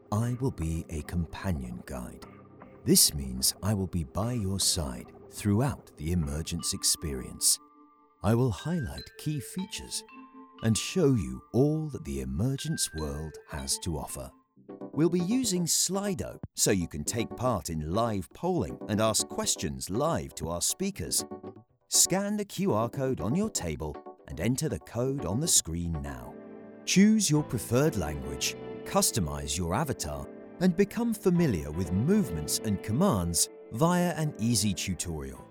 I will be a companion guide. This means I will be by your side throughout the Emergence experience. I will highlight key features and show you all that the Emergence world has to offer. We'll be using Slido so you can take part in live polling and ask questions live to our speakers. Scan the QR code on your table and enter the code on the screen now. Choose your preferred language, customize your avatar, and become familiar with movements and commands via an easy tutorial.